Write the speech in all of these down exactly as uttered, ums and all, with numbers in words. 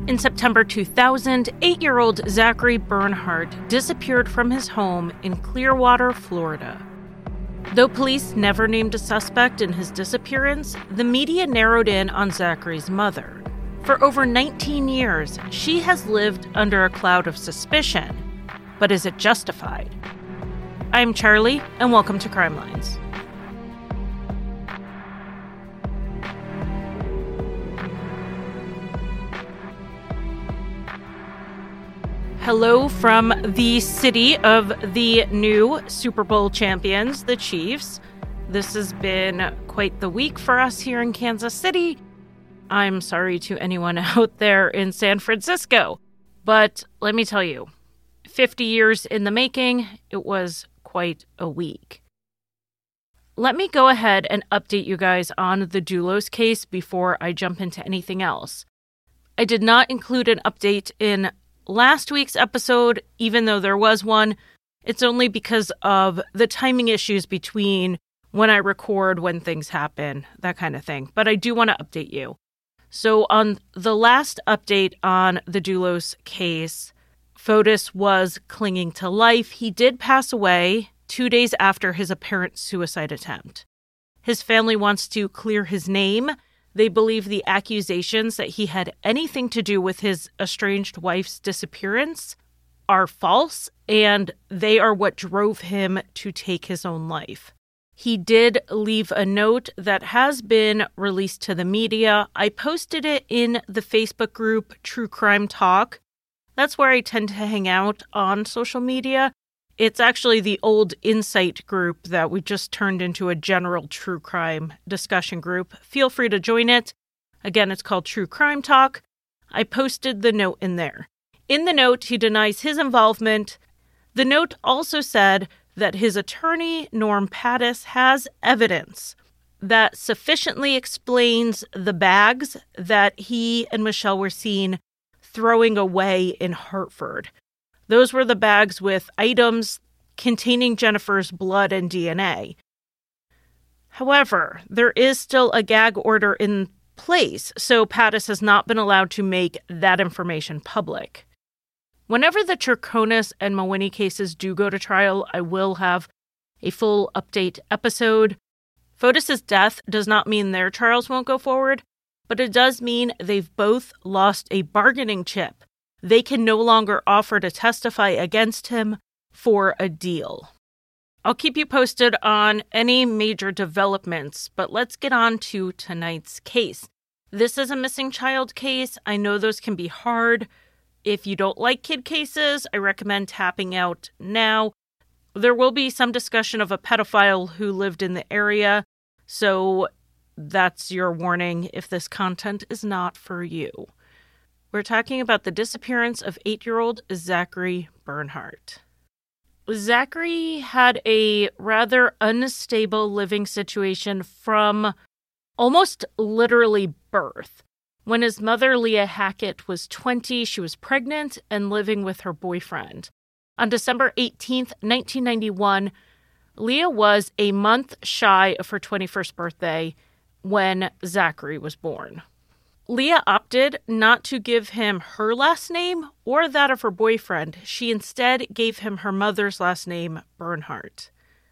In September two thousand, eight-year-old Zachary Bernhardt disappeared from his home in Clearwater, Florida. Though police never named a suspect in his disappearance, the media narrowed in on Zachary's mother. For over nineteen years, she has lived under a cloud of suspicion. But is it justified? I'm Charlie, and welcome to Crime Lines. Hello from the city of the new Super Bowl champions, the Chiefs. This has been quite the week for us here in Kansas City. I'm sorry to anyone out there in San Francisco, but let me tell you, fifty years in the making, it was quite a week. Let me go ahead and update you guys on the Dulos case before I jump into anything else. I did not include an update in last week's episode, even though there was one. It's only because of the timing issues between when I record, when things happen, that kind of thing. But I do want to update you. So on the last update on the Dulos case, Fotis was clinging to life. He did pass away two days after his apparent suicide attempt. His family wants to clear his name. They believe the accusations that he had anything to do with his estranged wife's disappearance are false, and they are what drove him to take his own life. He did leave a note that has been released to the media. I posted it in the Facebook group True Crime Talk. That's where I tend to hang out on social media. It's actually the old Insight group that we just turned into a general true crime discussion group. Feel free to join it. Again, it's called True Crime Talk. I posted the note in there. In the note, he denies his involvement. The note also said that his attorney, Norm Pattis, has evidence that sufficiently explains the bags that he and Michelle were seen throwing away in Hartford. Those were the bags with items containing Jennifer's blood and D N A. However, there is still a gag order in place, so Pattis has not been allowed to make that information public. Whenever the Troconis and Mawhinney cases do go to trial, I will have a full update episode. Fotis' death does not mean their trials won't go forward, but it does mean they've both lost a bargaining chip. They can no longer offer to testify against him for a deal. I'll keep you posted on any major developments, but let's get on to tonight's case. This is a missing child case. I know those can be hard. If you don't like kid cases, I recommend tapping out now. There will be some discussion of a pedophile who lived in the area, so that's your warning if this content is not for you. We're talking about the disappearance of eight-year-old Zachary Bernhardt. Zachary had a rather unstable living situation from almost literally birth. When his mother, Leah Hackett, was twenty, she was pregnant and living with her boyfriend. On December eighteenth, nineteen ninety-one, Leah was a month shy of her twenty-first birthday when Zachary was born. Leah opted not to give him her last name or that of her boyfriend. She instead gave him her mother's last name, Bernhardt.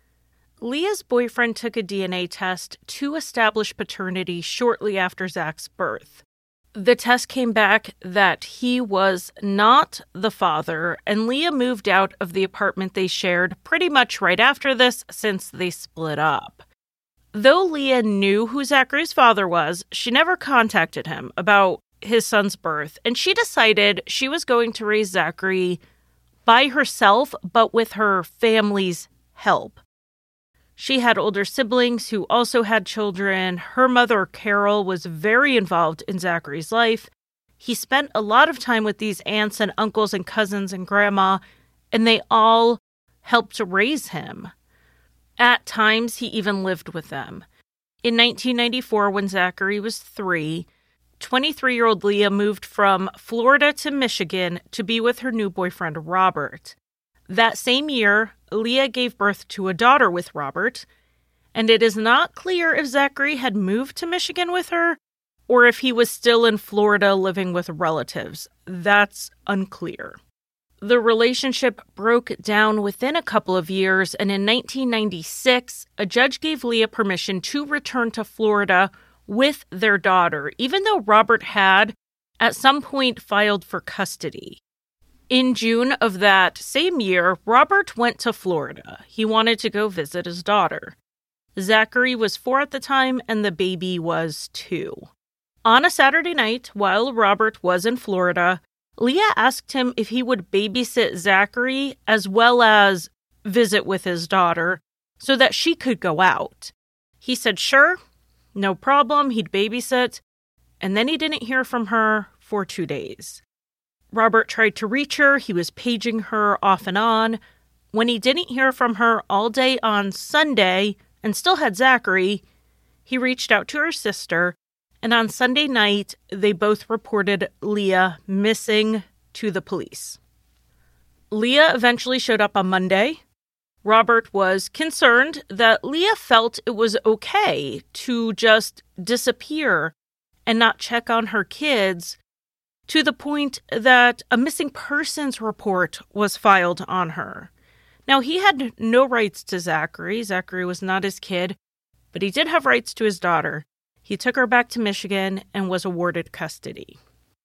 Leah's boyfriend took a D N A test to establish paternity shortly after Zach's birth. The test came back that he was not the father, and Leah moved out of the apartment they shared pretty much right after this since they split up. Though Leah knew who Zachary's father was, she never contacted him about his son's birth, and she decided she was going to raise Zachary by herself, but with her family's help. She had older siblings who also had children. Her mother, Carol, was very involved in Zachary's life. He spent a lot of time with these aunts and uncles and cousins and grandma, and they all helped to raise him. At times, he even lived with them. In nineteen ninety-four, when Zachary was three, twenty-three-year-old Leah moved from Florida to Michigan to be with her new boyfriend, Robert. That same year, Leah gave birth to a daughter with Robert, and it is not clear if Zachary had moved to Michigan with her or if he was still in Florida living with relatives. That's unclear. The relationship broke down within a couple of years, and in nineteen ninety-six, a judge gave Leah permission to return to Florida with their daughter, even though Robert had, at some point, filed for custody. In June of that same year, Robert went to Florida. He wanted to go visit his daughter. Zachary was four at the time, and the baby was two. On a Saturday night, while Robert was in Florida, Leah asked him if he would babysit Zachary as well as visit with his daughter so that she could go out. He said, sure, no problem, he'd babysit, and then he didn't hear from her for two days. Robert tried to reach her. He was paging her off and on. When he didn't hear from her all day on Sunday and still had Zachary, he reached out to her sister, and on Sunday night, they both reported Leah missing to the police. Leah eventually showed up on Monday. Robert was concerned that Leah felt it was okay to just disappear and not check on her kids, to the point that a missing persons report was filed on her. Now, he had no rights to Zachary. Zachary was not his kid, but he did have rights to his daughter. He took her back to Michigan and was awarded custody.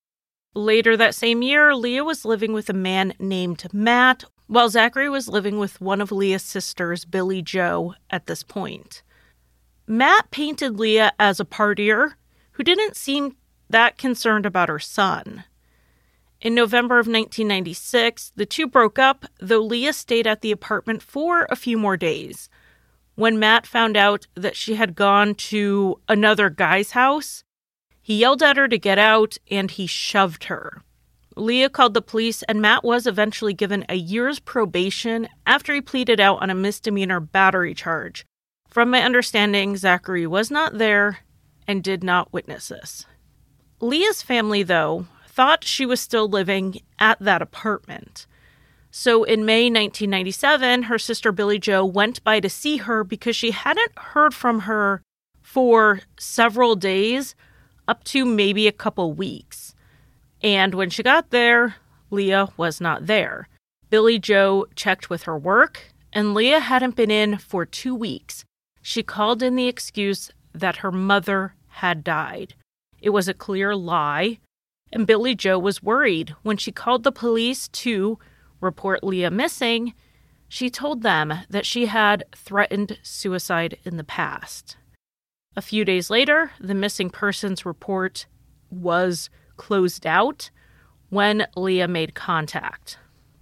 Later that same year, Leah was living with a man named Matt, while Zachary was living with one of Leah's sisters, Billy Joe, at this point. Matt painted Leah as a partier who didn't seem that concerned about her son. In November of nineteen ninety-six, the two broke up, though Leah stayed at the apartment for a few more days. When Matt found out that she had gone to another guy's house, he yelled at her to get out, and he shoved her. Leah called the police, and Matt was eventually given a year's probation after he pleaded out on a misdemeanor battery charge. From my understanding, Zachary was not there and did not witness this. Leah's family, though, thought she was still living at that apartment. So in May nineteen ninety-seven, her sister Billy Joe went by to see her because she hadn't heard from her for several days, up to maybe a couple weeks. And when she got there, Leah was not there. Billy Joe checked with her work, and Leah hadn't been in for two weeks. She called in the excuse that her mother had died. It was a clear lie, and Billy Joe was worried. When she called the police to report Leah missing, she told them that she had threatened suicide in the past. A few days later, the missing persons report was closed out when Leah made contact.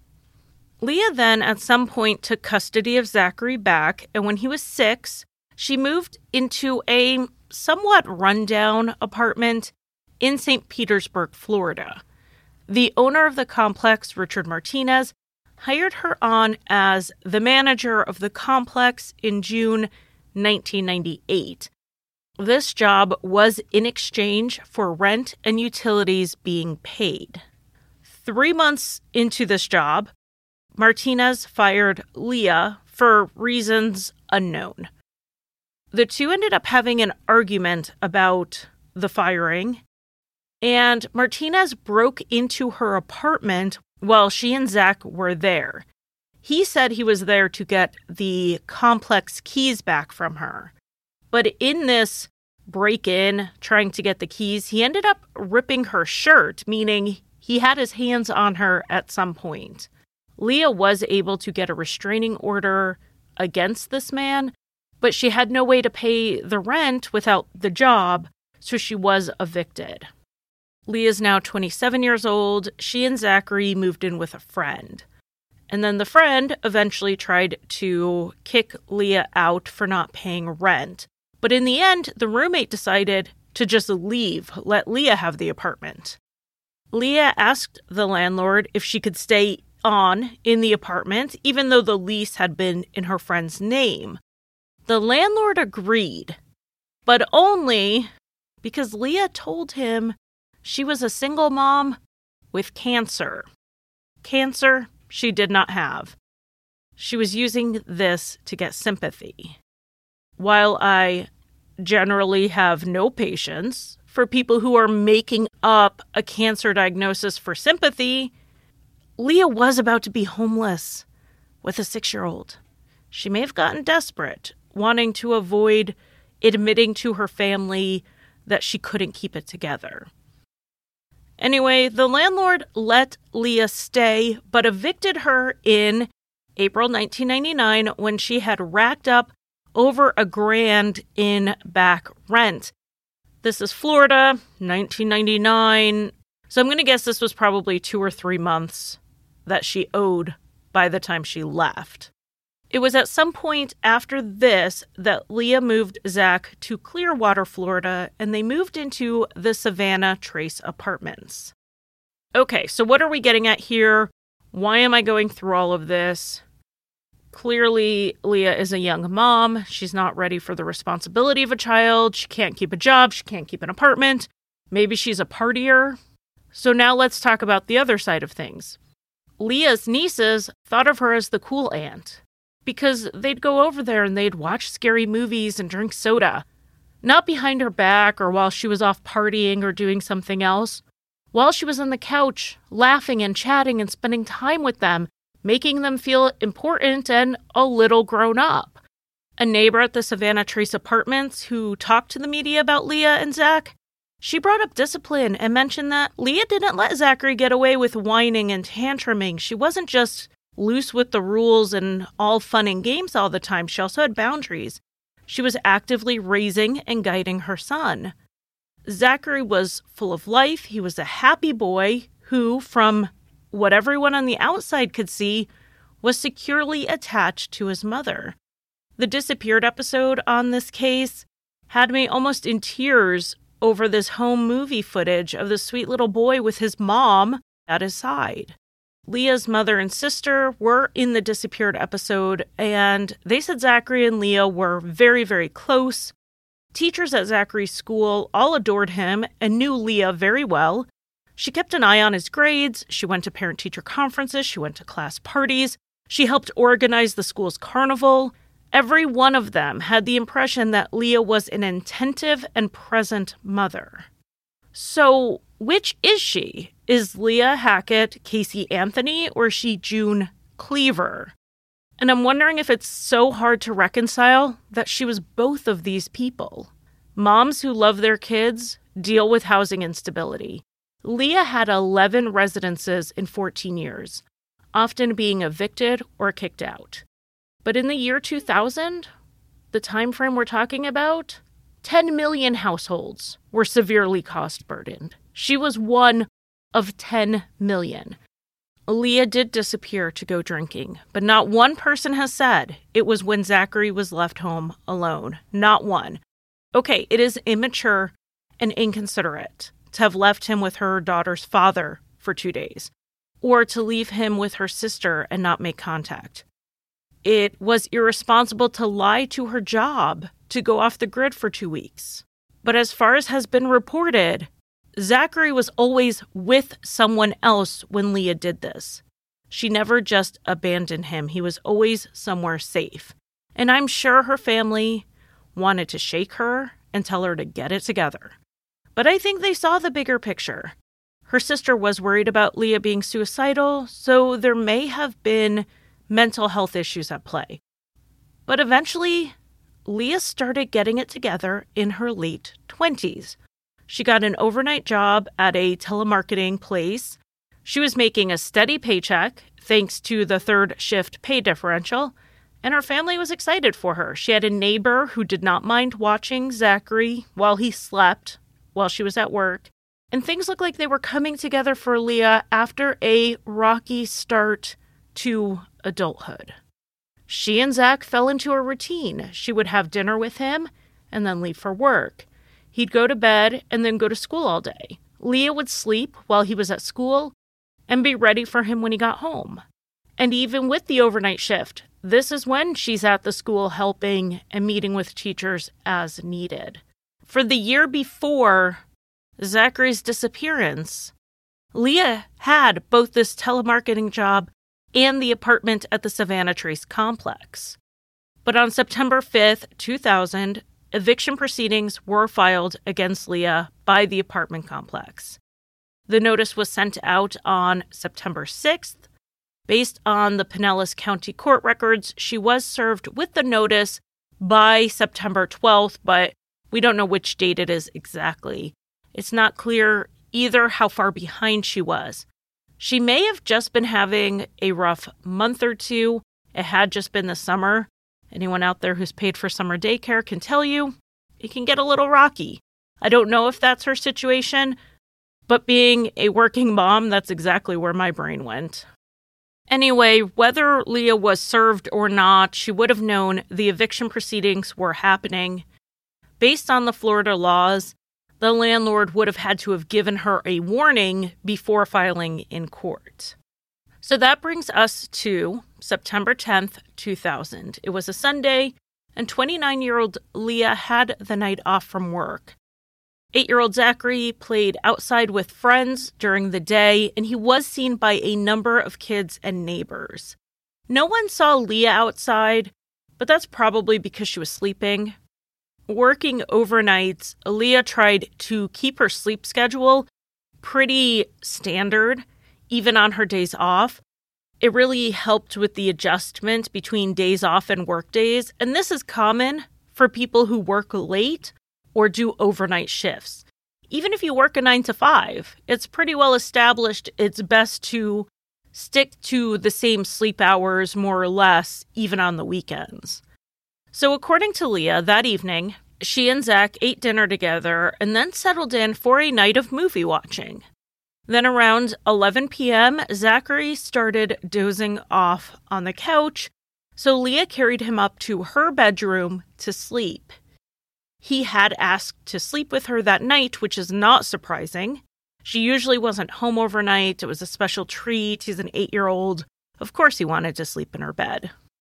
Leah then at some point took custody of Zachary back, and when he was six, she moved into a somewhat rundown apartment in Saint Petersburg, Florida. The owner of the complex, Richard Martinez, hired her on as the manager of the complex in June nineteen ninety-eight. This job was in exchange for rent and utilities being paid. Three months into this job, Martinez fired Leah for reasons unknown. The two ended up having an argument about the firing, and Martinez broke into her apartment while she and Zach were there. He said he was there to get the complex keys back from her. But in this break-in, trying to get the keys, he ended up ripping her shirt, meaning he had his hands on her at some point. Leah was able to get a restraining order against this man, but she had no way to pay the rent without the job, so she was evicted. Leah's now twenty-seven years old. She and Zachary moved in with a friend. And then the friend eventually tried to kick Leah out for not paying rent. But in the end, the roommate decided to just leave, let Leah have the apartment. Leah asked the landlord if she could stay on in the apartment, even though the lease had been in her friend's name. The landlord agreed, but only because Leah told him she was a single mom with cancer. Cancer she did not have. She was using this to get sympathy. While I generally have no patience for people who are making up a cancer diagnosis for sympathy, Leah was about to be homeless with a six-year-old. She may have gotten desperate, wanting to avoid admitting to her family that she couldn't keep it together. Anyway, the landlord let Leah stay, but evicted her in April nineteen ninety-nine when she had racked up over a grand in back rent. This is Florida, nineteen ninety-nine. So I'm going to guess this was probably two or three months that she owed by the time she left. It was at some point after this that Leah moved Zach to Clearwater, Florida, and they moved into the Savannah Trace Apartments. Okay, so what are we getting at here? Why am I going through all of this? Clearly, Leah is a young mom. She's not ready for the responsibility of a child. She can't keep a job. She can't keep an apartment. Maybe she's a partier. So now let's talk about the other side of things. Leah's nieces thought of her as the cool aunt because they'd go over there and they'd watch scary movies and drink soda. Not behind her back or while she was off partying or doing something else. While she was on the couch, laughing and chatting and spending time with them, making them feel important and a little grown up. A neighbor at the Savannah Trace Apartments who talked to the media about Leah and Zach, she brought up discipline and mentioned that Leah didn't let Zachary get away with whining and tantruming. She wasn't just loose with the rules and all fun and games all the time. She also had boundaries. She was actively raising and guiding her son. Zachary was full of life. He was a happy boy who, from what everyone on the outside could see, was securely attached to his mother. The disappeared episode on this case had me almost in tears over this home movie footage of the sweet little boy with his mom at his side. Leah's mother and sister were in the disappeared episode, and they said Zachary and Leah were very, very close. Teachers at Zachary's school all adored him and knew Leah very well. She kept an eye on his grades. She went to parent-teacher conferences. She went to class parties. She helped organize the school's carnival. Every one of them had the impression that Leah was an attentive and present mother. So, which is she? Is Leah Hackett Casey Anthony, or is she June Cleaver? And I'm wondering if it's so hard to reconcile that she was both of these people. Moms who love their kids deal with housing instability. Leah had eleven residences in fourteen years, often being evicted or kicked out. But in the year two thousand, the time frame we're talking about, ten million households were severely cost-burdened. She was one of ten million. Leah did disappear to go drinking, but not one person has said it was when Zachary was left home alone. Not one. Okay, it is immature and inconsiderate to have left him with her daughter's father for two days, or to leave him with her sister and not make contact. It was irresponsible to lie to her job to go off the grid for two weeks. But as far as has been reported, Zachary was always with someone else when Leah did this. She never just abandoned him. He was always somewhere safe. And I'm sure her family wanted to shake her and tell her to get it together. But I think they saw the bigger picture. Her sister was worried about Leah being suicidal, so there may have been mental health issues at play. But eventually, Leah started getting it together in her late twenties. She got an overnight job at a telemarketing place. She was making a steady paycheck thanks to the third shift pay differential, and her family was excited for her. She had a neighbor who did not mind watching Zachary while he slept while she was at work, and things looked like they were coming together for Leah after a rocky start to adulthood. She and Zach fell into a routine. She would have dinner with him and then leave for work. He'd go to bed and then go to school all day. Leah would sleep while he was at school and be ready for him when he got home. And even with the overnight shift, this is when she's at the school helping and meeting with teachers as needed. For the year before Zachary's disappearance, Leah had both this telemarketing job and the apartment at the Savannah Trace complex. But on September fifth, two thousand, eviction proceedings were filed against Leah by the apartment complex. The notice was sent out on September sixth. Based on the Pinellas County Court records, she was served with the notice by September twelfth, but we don't know which date it is exactly. It's not clear either how far behind she was. She may have just been having a rough month or two. It had just been the summer. Anyone out there who's paid for summer daycare can tell you it can get a little rocky. I don't know if that's her situation, but being a working mom, that's exactly where my brain went. Anyway, whether Leah was served or not, she would have known the eviction proceedings were happening. Based on the Florida laws, the landlord would have had to have given her a warning before filing in court. So that brings us to September tenth, two thousand. It was a Sunday, and twenty-nine-year-old Leah had the night off from work. Eight-year-old Zachary played outside with friends during the day, and he was seen by a number of kids and neighbors. No one saw Leah outside, but that's probably because she was sleeping. Working overnights, Leah tried to keep her sleep schedule pretty standard, even on her days off. It really helped with the adjustment between days off and work days, and this is common for people who work late or do overnight shifts. Even if you work a nine to five, it's pretty well established it's best to stick to the same sleep hours more or less, even on the weekends. So according to Leah, that evening, she and Zach ate dinner together and then settled in for a night of movie watching. Then around eleven p.m., Zachary started dozing off on the couch, so Leah carried him up to her bedroom to sleep. He had asked to sleep with her that night, which is not surprising. She usually wasn't home overnight. It was a special treat. He's an eight-year-old. Of course he wanted to sleep in her bed.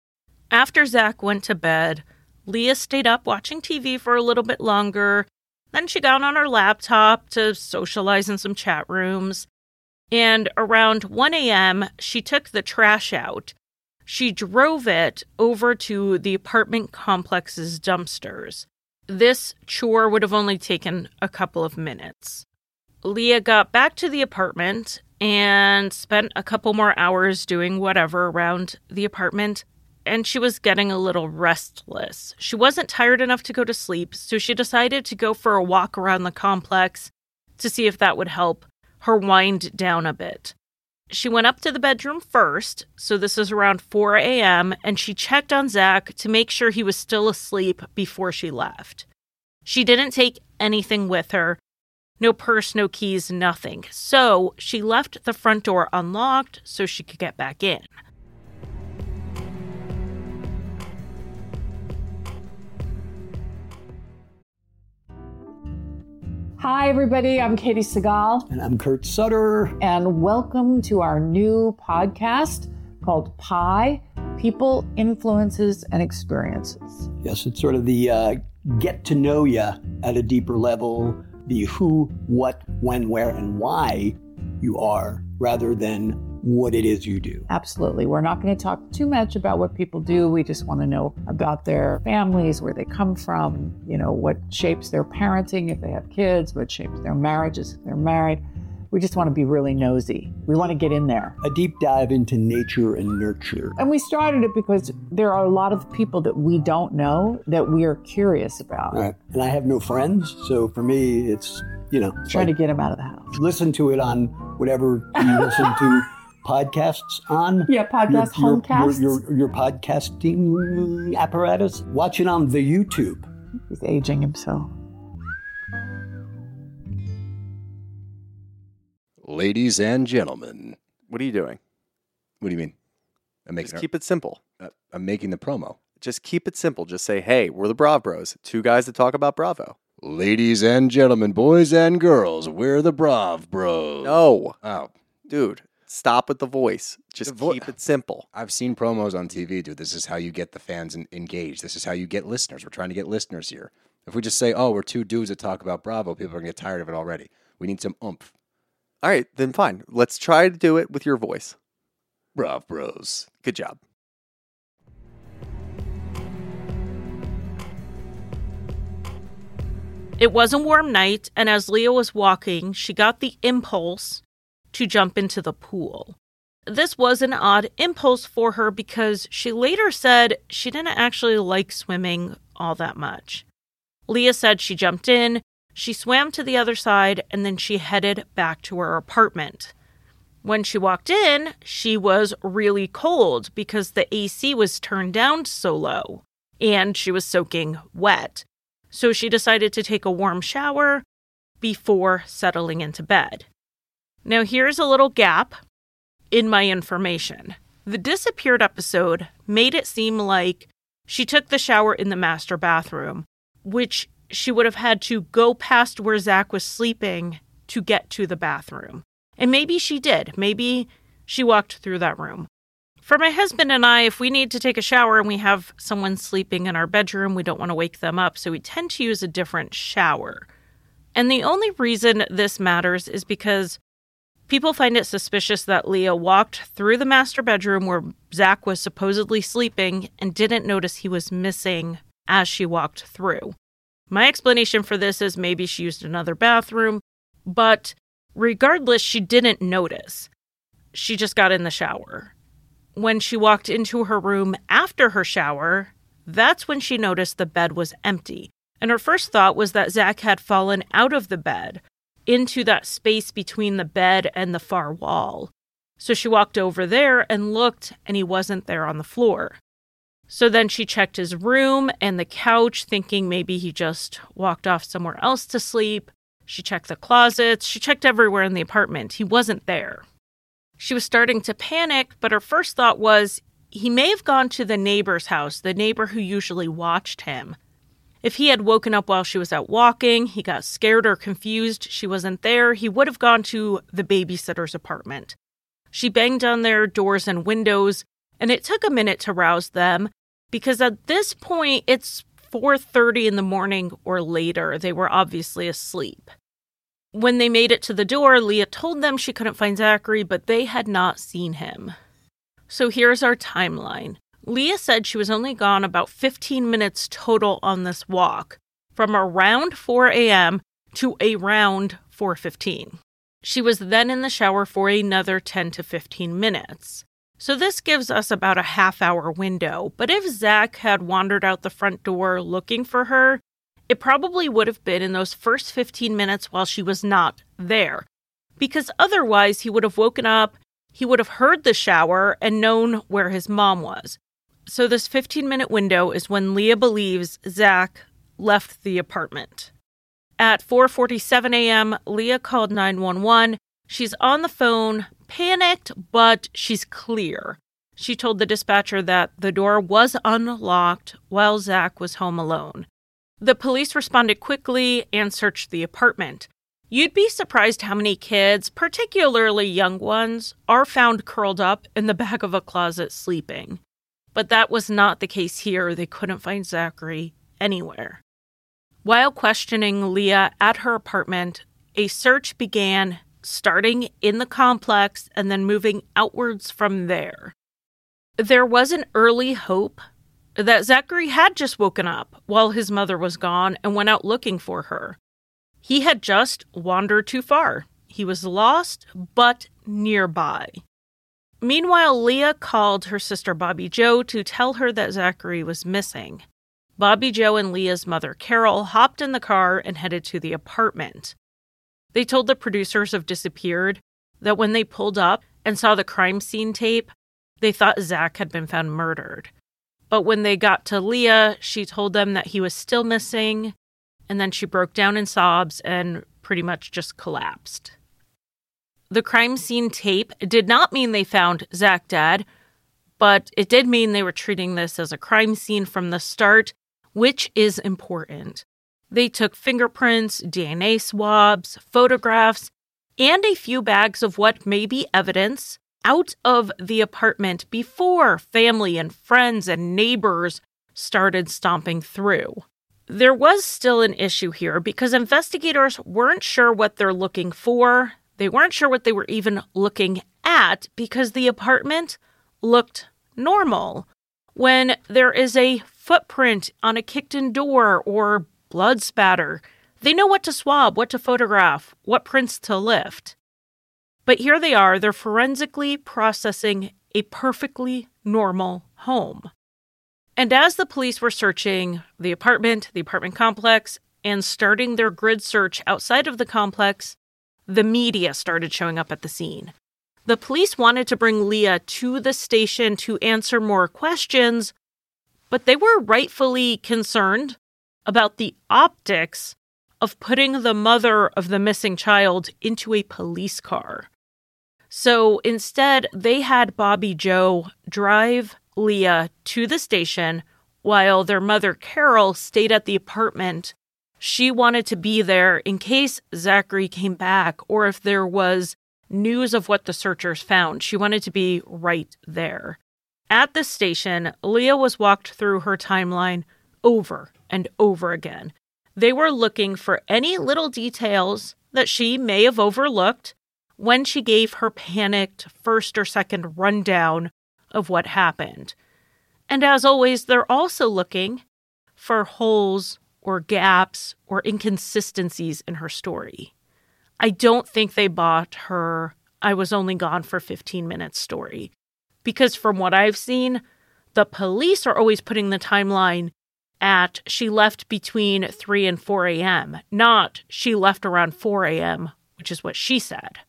After Zach went to bed, Leah stayed up watching T V for a little bit longer. Then she got on her laptop to socialize in some chat rooms. And around one a.m., she took the trash out. She drove it over to the apartment complex's dumpsters. This chore would have only taken a couple of minutes. Leah got back to the apartment and spent a couple more hours doing whatever around the apartment, and she was getting a little restless. She wasn't tired enough to go to sleep, so she decided to go for a walk around the complex to see if that would help her wind down a bit. She went up to the bedroom first, so this is around four a.m., and she checked on Zach to make sure he was still asleep before she left. She didn't take anything with her. No purse, no keys, nothing. So she left the front door unlocked so she could get back in. Hi, everybody. I'm Katie Segal. And I'm Kurt Sutter. And welcome to our new podcast called Pi, People, Influences, and Experiences. Yes, it's sort of the uh, get to know you at a deeper level, the who, what, when, where, and why you are, rather than what it is you do. Absolutely. We're not going to talk too much about what people do. We just want to know about their families, where they come from, you know, what shapes their parenting if they have kids, what shapes their marriages if they're married. We just want to be really nosy. We want to get in there. A deep dive into nature and nurture. And we started it because there are a lot of people that we don't know that we are curious about. Right. And I have no friends, so for me, it's, you know. Trying like, to get them out of the house. Listen to it on whatever you listen to. Podcasts on? Yeah, podcast, your, homecasts. Your, your, your podcasting apparatus. Watch it on the YouTube. He's aging himself. Ladies and gentlemen. What are you doing? What do you mean? I'm making Just a, keep it simple. Uh, I'm making the promo. Just keep it simple. Just say, hey, we're the Brav Bros. Two guys that talk about Bravo. Ladies and gentlemen, boys and girls, we're the Brav Bros. No. Oh. Dude. Stop with the voice. Just the vo- keep it simple. I've seen promos on T V, dude. This is how you get the fans in- engaged. This is how you get listeners. We're trying to get listeners here. If we just say, oh, we're two dudes that talk about Bravo, people are going to get tired of it already. We need some oomph. All right, then fine. Let's try to do it with your voice. Brav Bros. Good job. It was a warm night, and as Leah was walking, she got the impulse to jump into the pool. This was an odd impulse for her because she later said she didn't actually like swimming all that much. Leah said she jumped in, she swam to the other side, and then she headed back to her apartment. When she walked in, she was really cold because the A C was turned down so low, and she was soaking wet. So she decided to take a warm shower before settling into bed. Now here's a little gap in my information. The disappeared episode made it seem like she took the shower in the master bathroom, which she would have had to go past where Zach was sleeping to get to the bathroom. And maybe she did. Maybe she walked through that room. For my husband and I, if we need to take a shower and we have someone sleeping in our bedroom, we don't want to wake them up, so we tend to use a different shower. And the only reason this matters is because people find it suspicious that Leah walked through the master bedroom where Zach was supposedly sleeping and didn't notice he was missing as she walked through. My explanation for this is maybe she used another bathroom, but regardless, she didn't notice. She just got in the shower. When she walked into her room after her shower, that's when she noticed the bed was empty. And her first thought was that Zach had fallen out of the bed into that space between the bed and the far wall. So she walked over there and looked, and he wasn't there on the floor. So then she checked his room and the couch, thinking maybe he just walked off somewhere else to sleep. She checked the closets. She checked everywhere in the apartment. He wasn't there. She was starting to panic, but her first thought was he may have gone to the neighbor's house, the neighbor who usually watched him. If he had woken up while she was out walking, he got scared or confused she wasn't there, he would have gone to the babysitter's apartment. She banged on their doors and windows, and it took a minute to rouse them, because at this point, it's four thirty in the morning or later. They were obviously asleep. When they made it to the door, Leah told them she couldn't find Zachary, but they had not seen him. So here's our timeline. Leah said she was only gone about fifteen minutes total on this walk, from around four a.m. to around four fifteen. She was then in the shower for another ten to fifteen minutes. So this gives us about a half-hour window, but if Zach had wandered out the front door looking for her, it probably would have been in those first fifteen minutes while she was not there, because otherwise he would have woken up, he would have heard the shower, and known where his mom was. So this fifteen-minute window is when Leah believes Zach left the apartment. At four forty-seven a.m., Leah called nine one one. She's on the phone, panicked, but she's clear. She told the dispatcher that the door was unlocked while Zach was home alone. The police responded quickly and searched the apartment. You'd be surprised how many kids, particularly young ones, are found curled up in the back of a closet sleeping. But that was not the case here. They couldn't find Zachary anywhere. While questioning Leah at her apartment, a search began, starting in the complex and then moving outwards from there. There was an early hope that Zachary had just woken up while his mother was gone and went out looking for her. He had just wandered too far. He was lost, but nearby. Meanwhile, Leah called her sister Bobby Jo to tell her that Zachary was missing. Bobby Jo and Leah's mother, Carol, hopped in the car and headed to the apartment. They told the producers of Disappeared that when they pulled up and saw the crime scene tape, they thought Zach had been found murdered. But when they got to Leah, she told them that he was still missing, and then she broke down in sobs and pretty much just collapsed. The crime scene tape did not mean they found Zach dead, but it did mean they were treating this as a crime scene from the start, which is important. They took fingerprints, D N A swabs, photographs, and a few bags of what may be evidence out of the apartment before family and friends and neighbors started stomping through. There was still an issue here because investigators weren't sure what they're looking for. They weren't sure what they were even looking at because the apartment looked normal. When there is a footprint on a kicked-in door or blood spatter, They know what to swab, what to photograph, what prints to lift. But here they are, they're forensically processing a perfectly normal home. And as the police were searching the apartment, the apartment complex, and starting their grid search outside of the complex, the media started showing up at the scene. The police wanted to bring Leah to the station to answer more questions, but they were rightfully concerned about the optics of putting the mother of the missing child into a police car. So instead, they had Bobby Joe drive Leah to the station while their mother, Carol, stayed at the apartment. She wanted to be there in case Zachary came back or if there was news of what the searchers found. She wanted to be right there. At the station, Leah was walked through her timeline over and over again. They were looking for any little details that she may have overlooked when she gave her panicked first or second rundown of what happened. And as always, they're also looking for holes or gaps or inconsistencies in her story. I don't think they bought her "I was only gone for fifteen minutes" story. Because from what I've seen, the police are always putting the timeline at she left between three and four a.m., not she left around four a.m., which is what she said.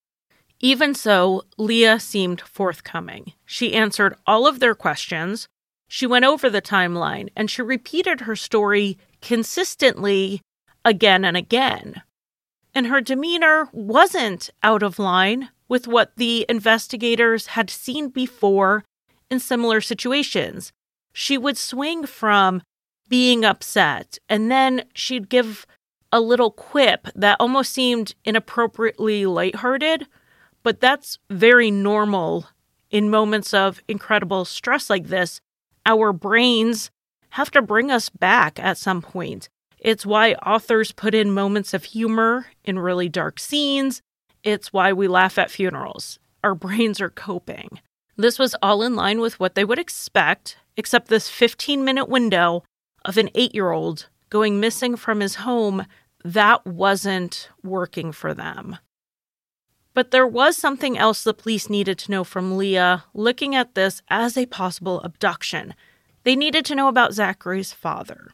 Even so, Leah seemed forthcoming. She answered all of their questions. She went over the timeline, and she repeated her story consistently again and again. And her demeanor wasn't out of line with what the investigators had seen before in similar situations. She would swing from being upset, and then she'd give a little quip that almost seemed inappropriately lighthearted, but that's very normal in moments of incredible stress like this. Our brains have to bring us back at some point. It's why authors put in moments of humor in really dark scenes. It's why we laugh at funerals. Our brains are coping. This was all in line with what they would expect, except this fifteen-minute window of an eight-year-old going missing from his home, that wasn't working for them. But there was something else the police needed to know from Leah, looking at this as a possible abduction. They needed to know about Zachary's father.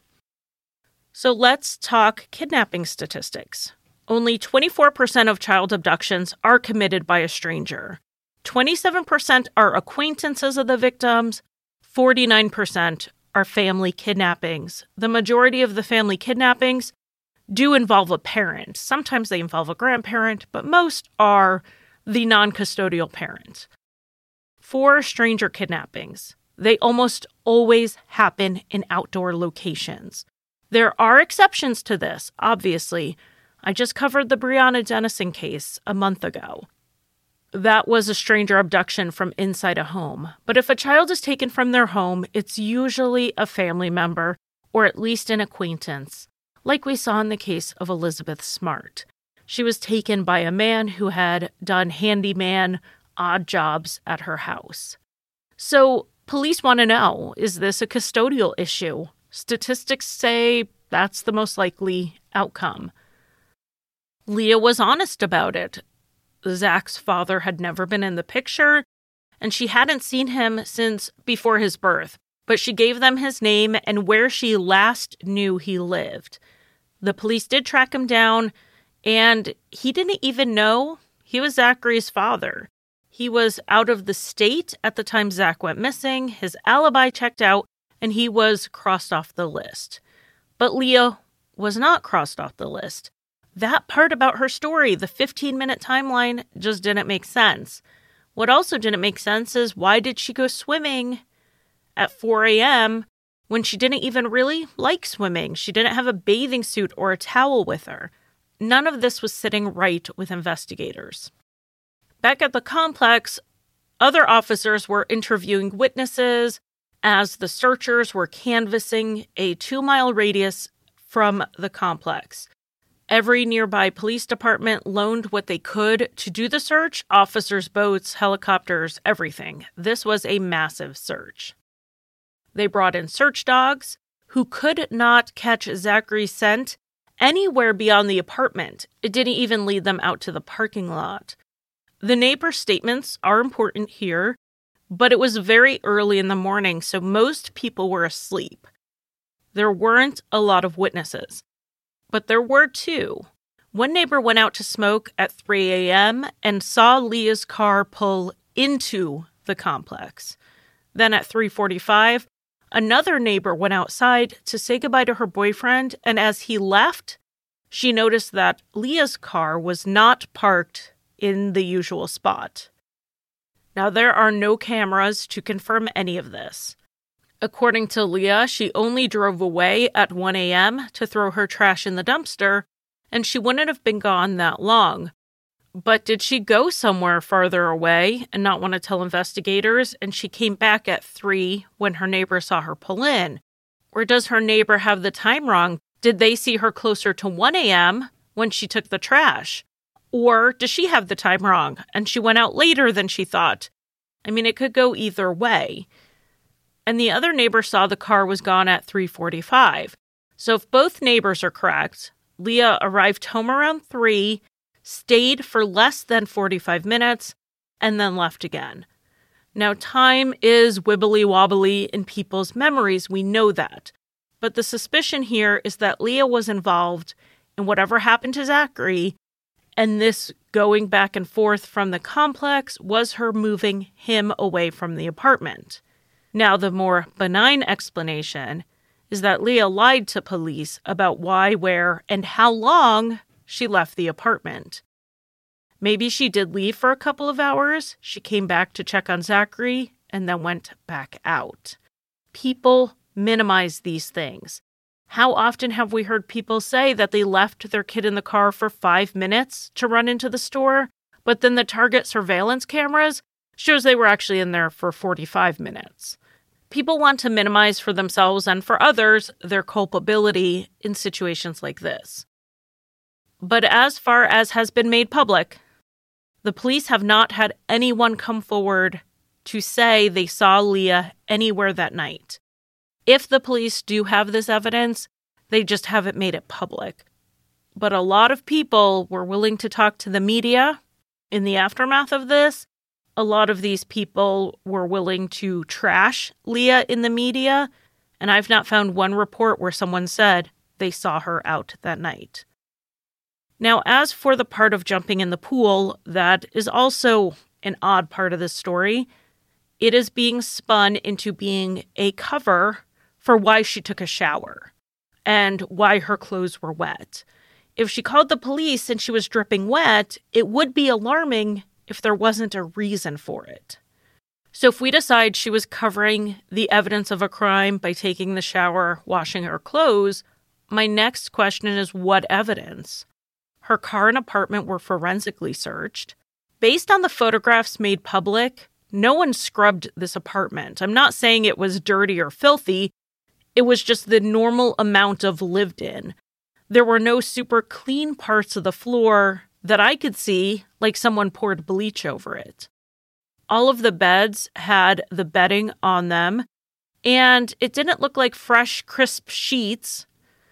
So let's talk kidnapping statistics. Only twenty-four percent of child abductions are committed by a stranger. twenty-seven percent are acquaintances of the victims. forty-nine percent are family kidnappings. The majority of the family kidnappings do involve a parent. Sometimes they involve a grandparent, but most are the non-custodial parent. For stranger kidnappings, they almost always happen in outdoor locations. There are exceptions to this, obviously. I just covered the Breonna Dennison case a month ago. That was a stranger abduction from inside a home. But if a child is taken from their home, it's usually a family member or at least an acquaintance, like we saw in the case of Elizabeth Smart. She was taken by a man who had done handyman odd jobs at her house. So police want to know, is this a custodial issue? Statistics say that's the most likely outcome. Leah was honest about it. Zach's father had never been in the picture, and she hadn't seen him since before his birth, but she gave them his name and where she last knew he lived. The police did track him down, and he didn't even know he was Zachary's father. He was out of the state at the time Zach went missing, his alibi checked out, and he was crossed off the list. But Leah was not crossed off the list. That part about her story, the fifteen-minute timeline, just didn't make sense. What also didn't make sense is why did she go swimming at four a.m. when she didn't even really like swimming? She didn't have a bathing suit or a towel with her. None of this was sitting right with investigators. Back at the complex, other officers were interviewing witnesses as the searchers were canvassing a two-mile radius from the complex. Every nearby police department loaned what they could to do the search, officers' boats, helicopters, everything. This was a massive search. They brought in search dogs who could not catch Zachary's scent anywhere beyond the apartment. It didn't even lead them out to the parking lot. The neighbor statements are important here, but it was very early in the morning, so most people were asleep. There weren't a lot of witnesses, but there were two. One neighbor went out to smoke at three a.m. and saw Leah's car pull into the complex. Then at three forty-five, another neighbor went outside to say goodbye to her boyfriend, and as he left, she noticed that Leah's car was not parked in the usual spot. Now, there are no cameras to confirm any of this. According to Leah, she only drove away at one a.m. to throw her trash in the dumpster, and she wouldn't have been gone that long. But did she go somewhere farther away and not want to tell investigators, and she came back at three when her neighbor saw her pull in? Or does her neighbor have the time wrong? Did they see her closer to one a.m. when she took the trash? Or does she have the time wrong and she went out later than she thought? I mean, it could go either way. And the other neighbor saw the car was gone at three forty-five. So if both neighbors are correct, Leah arrived home around three, stayed for less than forty-five minutes, and then left again. Now, time is wibbly-wobbly in people's memories. We know that. But the suspicion here is that Leah was involved in whatever happened to Zachary, and this going back and forth from the complex was her moving him away from the apartment. Now, the more benign explanation is that Leah lied to police about why, where, and how long she left the apartment. Maybe she did leave for a couple of hours, she came back to check on Zachary, and then went back out. People minimize these things. How often have we heard people say that they left their kid in the car for five minutes to run into the store, but then the Target surveillance cameras shows they were actually in there for forty-five minutes. People want to minimize for themselves and for others their culpability in situations like this. But as far as has been made public, the police have not had anyone come forward to say they saw Leah anywhere that night. If the police do have this evidence, they just haven't made it public. But a lot of people were willing to talk to the media in the aftermath of this. A lot of these people were willing to trash Leah in the media, and I've not found one report where someone said they saw her out that night. Now, as for the part of jumping in the pool, that is also an odd part of this story. It is being spun into being a cover for why she took a shower and why her clothes were wet. If she called the police and she was dripping wet, it would be alarming if there wasn't a reason for it. So if we decide she was covering the evidence of a crime by taking the shower, washing her clothes, my next question is what evidence? Her car and apartment were forensically searched. Based on the photographs made public, no one scrubbed this apartment. I'm not saying it was dirty or filthy. It was just the normal amount of lived in. There were no super clean parts of the floor that I could see, like someone poured bleach over it. All of the beds had the bedding on them, and it didn't look like fresh, crisp sheets.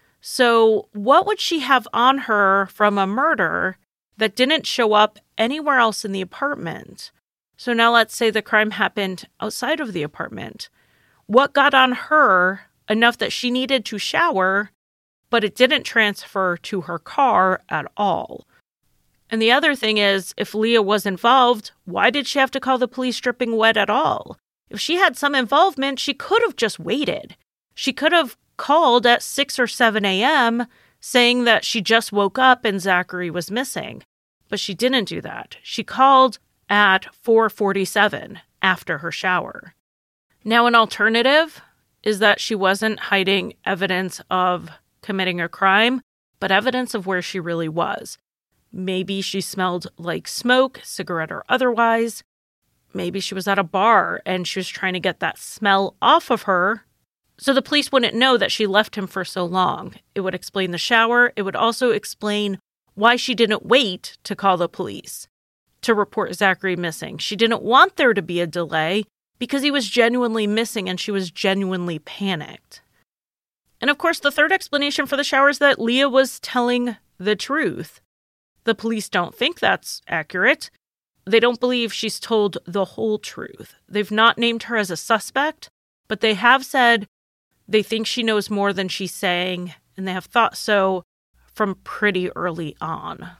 So what would she have on her from a murder that didn't show up anywhere else in the apartment? So now let's say the crime happened outside of the apartment. What got on her enough that she needed to shower, but it didn't transfer to her car at all? And the other thing is, if Leah was involved, why did she have to call the police dripping wet at all? If she had some involvement, she could have just waited. She could have called at six or seven a.m. saying that she just woke up and Zachary was missing. But she didn't do that. She called at four forty-seven after her shower. Now, an alternative is that she wasn't hiding evidence of committing a crime, but evidence of where she really was. Maybe she smelled like smoke, cigarette or otherwise. Maybe she was at a bar and she was trying to get that smell off of her so the police wouldn't know that she left him for so long. It would explain the shower. It would also explain why she didn't wait to call the police to report Zachary missing. She didn't want there to be a delay because he was genuinely missing and she was genuinely panicked. And of course, the third explanation for the shower is that Leah was telling the truth. The police don't think that's accurate. They don't believe she's told the whole truth. They've not named her as a suspect, but they have said they think she knows more than she's saying, and they have thought so from pretty early on.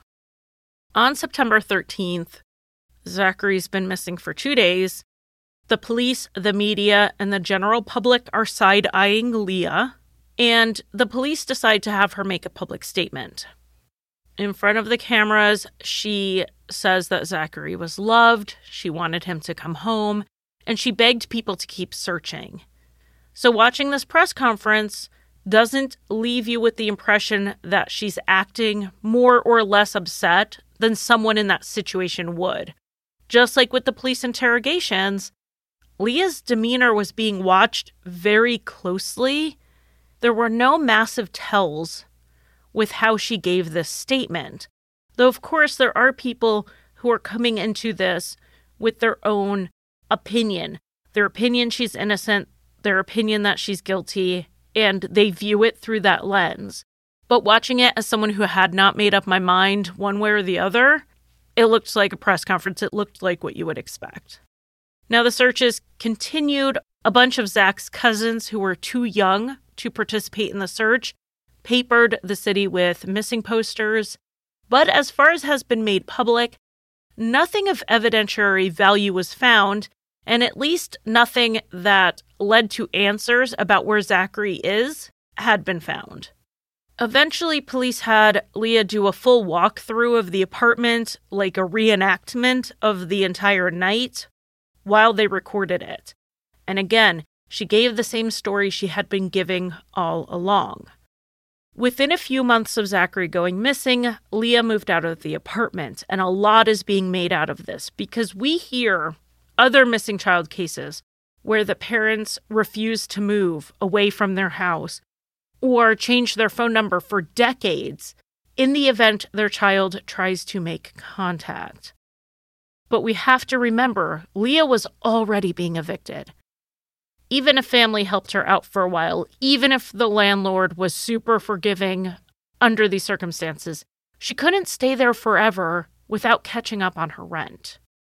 On September thirteenth, Zachary's been missing for two days. The police, the media, and the general public are side-eyeing Leah, and the police decide to have her make a public statement. In front of the cameras, she says that Zachary was loved, she wanted him to come home, and she begged people to keep searching. So watching this press conference doesn't leave you with the impression that she's acting more or less upset than someone in that situation would. Just like with the police interrogations, Leah's demeanor was being watched very closely. There were no massive tells with how she gave this statement. Though, of course, there are people who are coming into this with their own opinion. Their opinion she's innocent, their opinion that she's guilty, and they view it through that lens. But watching it as someone who had not made up my mind one way or the other, it looked like a press conference. It looked like what you would expect. Now, the searches continued. A bunch of Zach's cousins who were too young to participate in the search papered the city with missing posters. But as far as has been made public, nothing of evidentiary value was found, and at least nothing that led to answers about where Zachary is had been found. Eventually, police had Leah do a full walkthrough of the apartment, like a reenactment of the entire night, while they recorded it. And again, she gave the same story she had been giving all along. Within a few months of Zachary going missing, Leah moved out of the apartment, and a lot is being made out of this because we hear other missing child cases where the parents refuse to move away from their house or change their phone number for decades in the event their child tries to make contact. But we have to remember, Leah was already being evicted. Even if family helped her out for a while, even if the landlord was super forgiving under these circumstances, she couldn't stay there forever without catching up on her rent.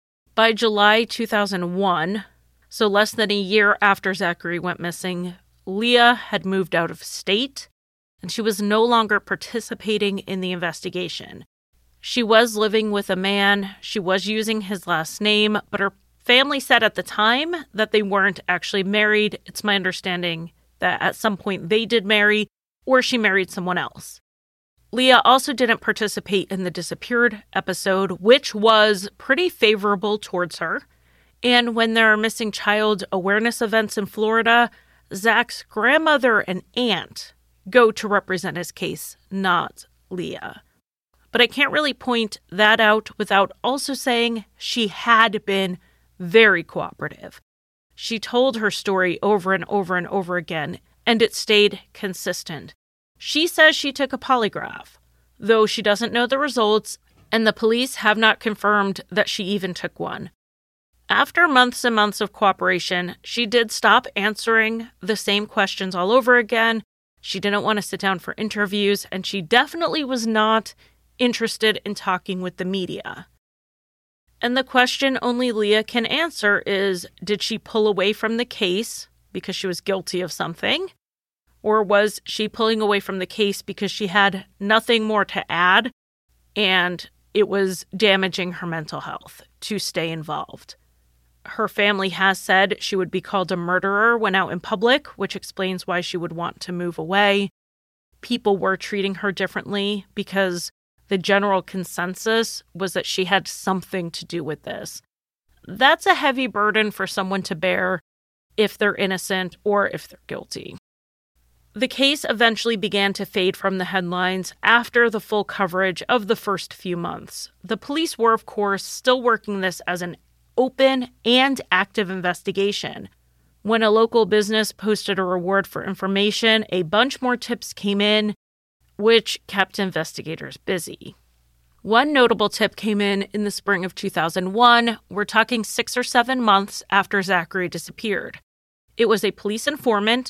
By July two thousand one, so less than a year after Zachary went missing, Leah had moved out of state, and she was no longer participating in the investigation. She was living with a man, she was using his last name, but her family said at the time that they weren't actually married. It's my understanding that at some point they did marry, or she married someone else. Leah also didn't participate in the disappeared episode, which was pretty favorable towards her. And when there are missing child awareness events in Florida, Zach's grandmother and aunt go to represent his case, not Leah. But I can't really point that out without also saying she had been very cooperative. She told her story over and over and over again, and it stayed consistent. She says she took a polygraph, though she doesn't know the results, and the police have not confirmed that she even took one. After months and months of cooperation, she did stop answering the same questions all over again. She didn't want to sit down for interviews, and she definitely was not interested in talking with the media. And the question only Leah can answer is, did she pull away from the case because she was guilty of something? Or was she pulling away from the case because she had nothing more to add and it was damaging her mental health to stay involved? Her family has said she would be called a murderer when out in public, which explains why she would want to move away. People were treating her differently because the general consensus was that she had something to do with this. That's a heavy burden for someone to bear if they're innocent or if they're guilty. The case eventually began to fade from the headlines after the full coverage of the first few months. The police were, of course, still working this as an open and active investigation. When a local business posted a reward for information, a bunch more tips came in, which kept investigators busy. One notable tip came in in the spring of two thousand one. We're talking six or seven months after Zachary disappeared. It was a police informant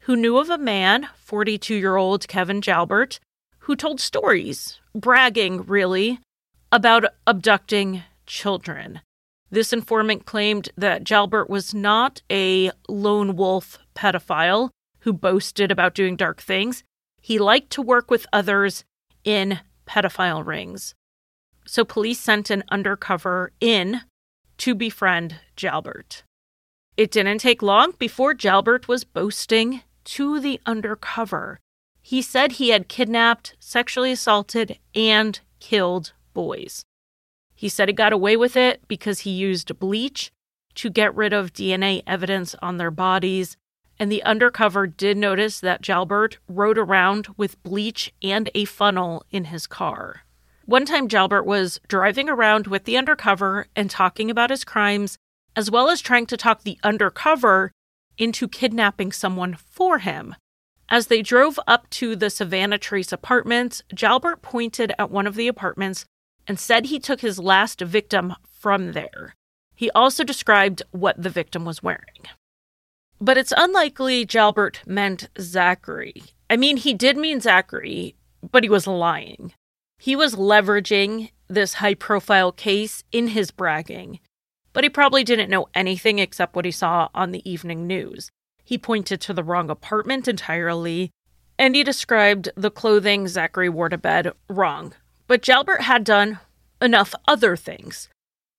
who knew of a man, forty-two-year-old Kevin Jalbert, who told stories, bragging, really, about abducting children. This informant claimed that Jalbert was not a lone wolf pedophile who boasted about doing dark things. He liked to work with others in pedophile rings. So police sent an undercover in to befriend Jalbert. It didn't take long before Jalbert was boasting to the undercover. He said he had kidnapped, sexually assaulted, and killed boys. He said he got away with it because he used bleach to get rid of D N A evidence on their bodies, and the undercover did notice that Jalbert rode around with bleach and a funnel in his car. One time, Jalbert was driving around with the undercover and talking about his crimes, as well as trying to talk the undercover into kidnapping someone for him. As they drove up to the Savannah Trace apartments, Jalbert pointed at one of the apartments and said he took his last victim from there. He also described what the victim was wearing. But it's unlikely Jalbert meant Zachary. I mean, he did mean Zachary, but he was lying. He was leveraging this high-profile case in his bragging, but he probably didn't know anything except what he saw on the evening news. He pointed to the wrong apartment entirely, and he described the clothing Zachary wore to bed wrong. But Jalbert had done enough other things.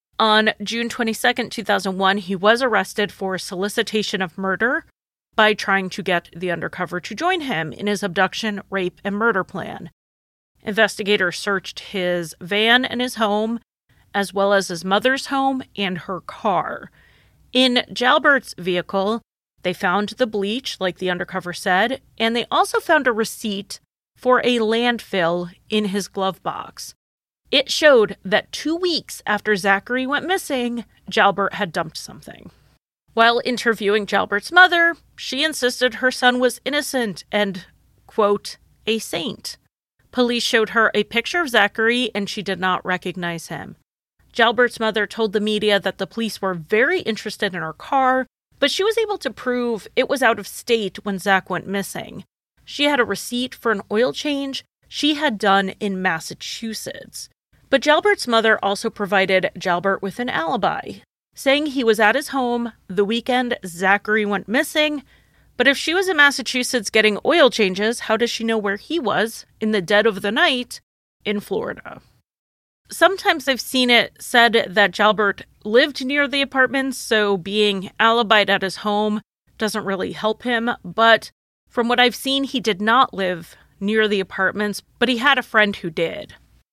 On June twenty-second, two thousand one, he was arrested for solicitation of murder by trying to get the undercover to join him in his abduction, rape, and murder plan. Investigators searched his van and his home, as well as his mother's home and her car. In Jalbert's vehicle, they found the bleach, like the undercover said, and they also found a receipt for a landfill in his glove box. It showed that two weeks after Zachary went missing, Jalbert had dumped something. While interviewing Jalbert's mother, she insisted her son was innocent and, quote, a saint. Police showed her a picture of Zachary, and she did not recognize him. Jalbert's mother told the media that the police were very interested in her car, but she was able to prove it was out of state when Zach went missing. She had a receipt for an oil change she had done in Massachusetts. But Jalbert's mother also provided Jalbert with an alibi, saying he was at his home the weekend Zachary went missing. But if she was in Massachusetts getting oil changes, how does she know where he was in the dead of the night in Florida? Sometimes I've seen it said that Jalbert lived near the apartments, so being alibied at his home doesn't really help him. But from what I've seen, he did not live near the apartments, but he had a friend who did.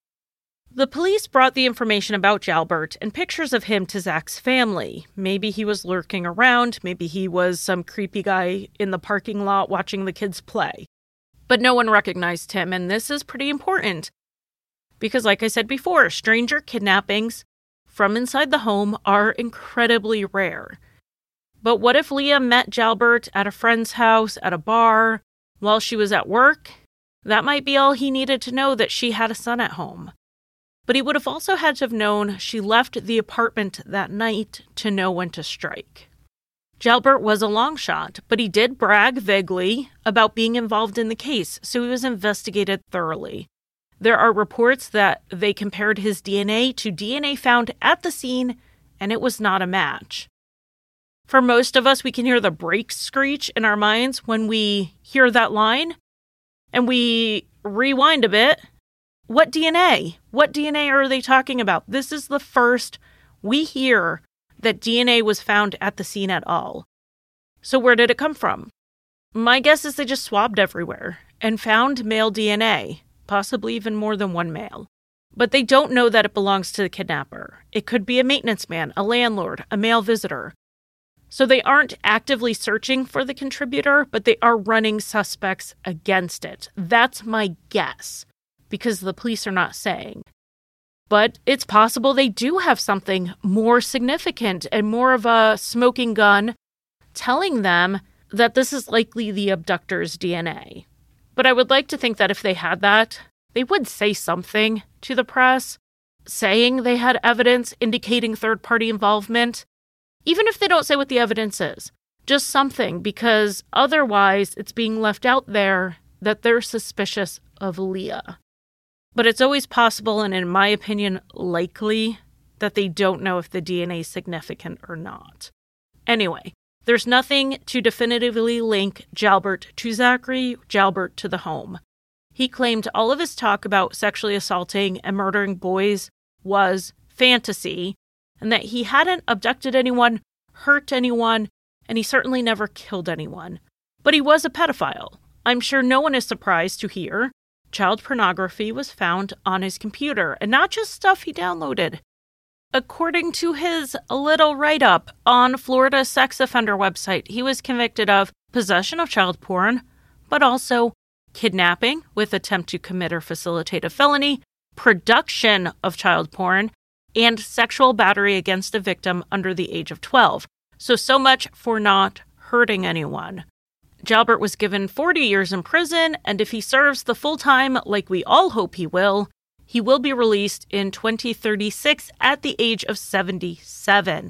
The police brought the information about Jalbert and pictures of him to Zach's family. Maybe he was lurking around, maybe he was some creepy guy in the parking lot watching the kids play. But no one recognized him, and this is pretty important. Because like I said before, stranger kidnappings from inside the home are incredibly rare. But what if Leah met Jalbert at a friend's house, at a bar, while she was at work? That might be all he needed to know, that she had a son at home. But he would have also had to have known she left the apartment that night to know when to strike. Jalbert was a long shot, but he did brag vaguely about being involved in the case, so he was investigated thoroughly. There are reports that they compared his D N A to D N A found at the scene, and it was not a match. For most of us, we can hear the brakes screech in our minds when we hear that line, and we rewind a bit. What D N A? What D N A are they talking about? This is the first we hear that D N A was found at the scene at all. So where did it come from? My guess is they just swabbed everywhere and found male D N A, possibly even more than one male. But they don't know that it belongs to the kidnapper. It could be a maintenance man, a landlord, a male visitor. So they aren't actively searching for the contributor, but they are running suspects against it. That's my guess, because the police are not saying. But it's possible they do have something more significant and more of a smoking gun telling them that this is likely the abductor's D N A. But I would like to think that if they had that, they would say something to the press, saying they had evidence indicating third-party involvement. Even if they don't say what the evidence is, Just something, because otherwise it's being left out there that they're suspicious of Leah. But it's always possible, and in my opinion, likely, that they don't know if the D N A is significant or not. Anyway, there's nothing to definitively link Jalbert to Zachary, Jalbert to the home. He claimed all of his talk about sexually assaulting and murdering boys was fantasy, and that he hadn't abducted anyone, hurt anyone, and he certainly never killed anyone. But he was a pedophile. I'm sure no one is surprised to hear child pornography was found on his computer, and not just stuff he downloaded. According to his little write-up on Florida's sex offender website, he was convicted of possession of child porn, but also kidnapping with attempt to commit or facilitate a felony, production of child porn, and sexual battery against a victim under the age of twelve. So, so much for not hurting anyone. Jalbert was given forty years in prison, and if he serves the full time like we all hope he will, he will be released in twenty thirty-six at the age of seventy-seven.